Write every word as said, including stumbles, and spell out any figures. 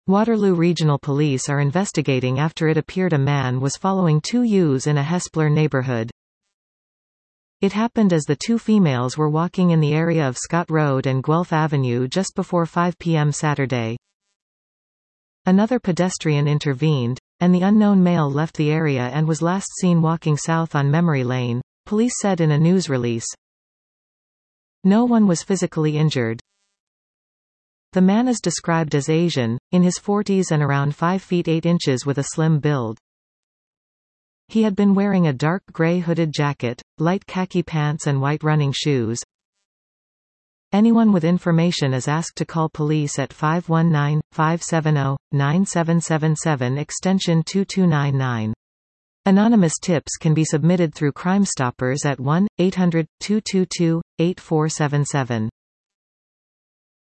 Waterloo Regional Police are investigating after it appeared a man was following two ewes in a Hespeler neighborhood. It happened as the two females were walking in the area of Scott Road and Guelph Avenue just before five p m Saturday. Another pedestrian intervened, and the unknown male left the area and was last seen walking south on Memory Lane, police said in a news release. No one was physically injured. The man is described as Asian, in his forties and around five feet eight inches with a slim build. He had been wearing a dark gray hooded jacket, light khaki pants and white running shoes. Anyone with information is asked to call police at five one nine, five seven zero, nine seven seven seven extension two two nine nine. Anonymous tips can be submitted through Crime Stoppers at one eight hundred, two two two, eight four seven seven.